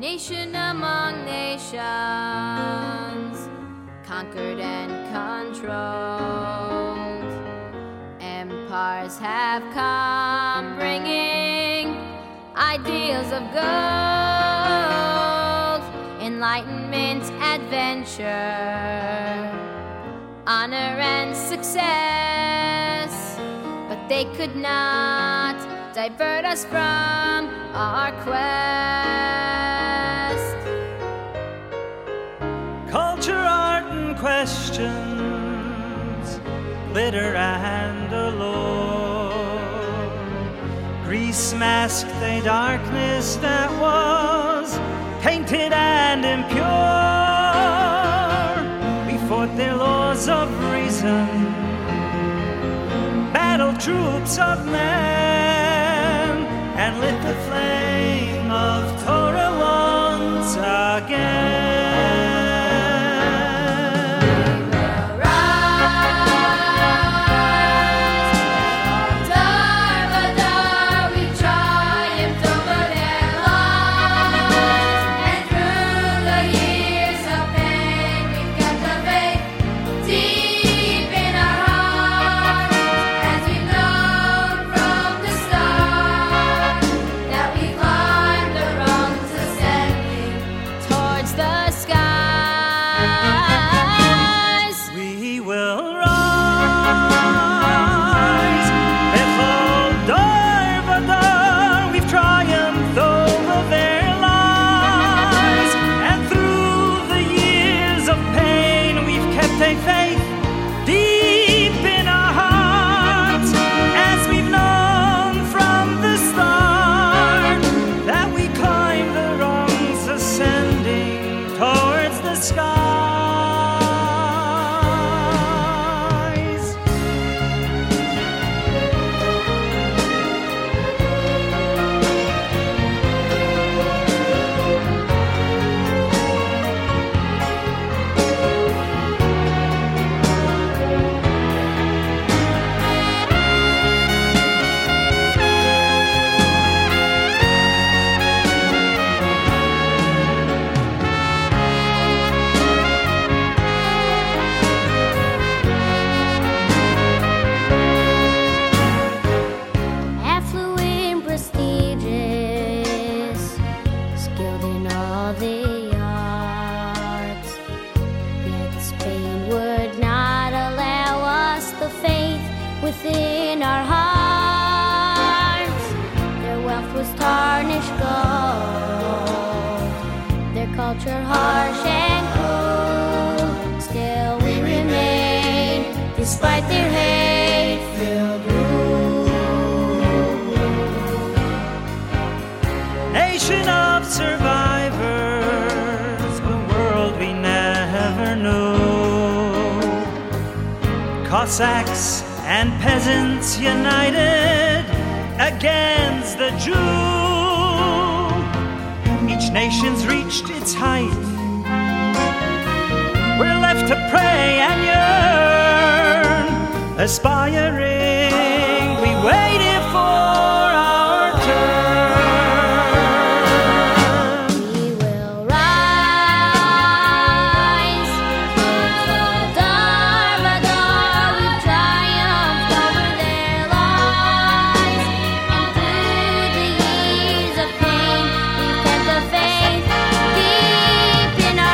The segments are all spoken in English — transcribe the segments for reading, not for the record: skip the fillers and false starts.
nation among nations, conquered and controlled. Empires have come bringing ideals of gold, enlightenment, adventure, honor and success, but they could not divert us from our quest. Culture, art, and questions, glitter and allure. Greece masked a darkness that was tainted and impure. We fought their laws of reason, battled troops of men, and lit the flame of Torah once again. Within our hearts, their wealth was tarnished gold, their culture harsh and cruel. Still we remain, despite their hate-filled rule. Nation of survivors, a world we never knew. Cossacks and peasants united against the Jew. Each nation's reached its height. We're left to pray and yearn, aspiring. We waited for our turn. We will rise against the Darvadar. We've triumphed over their lies, and through the years of pain, we've kept the faith deep in our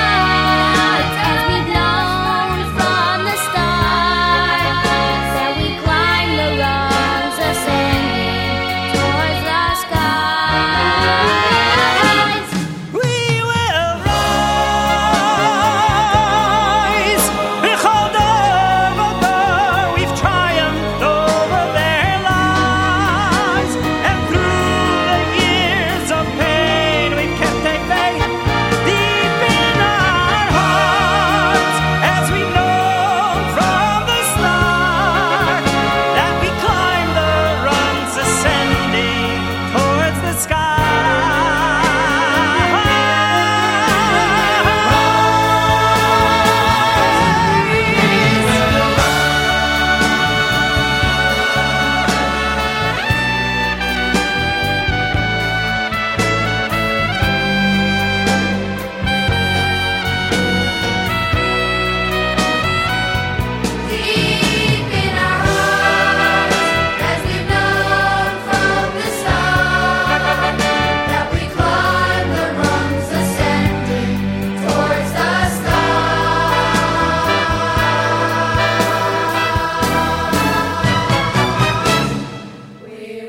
hearts, as we've known from the start that we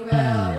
bell.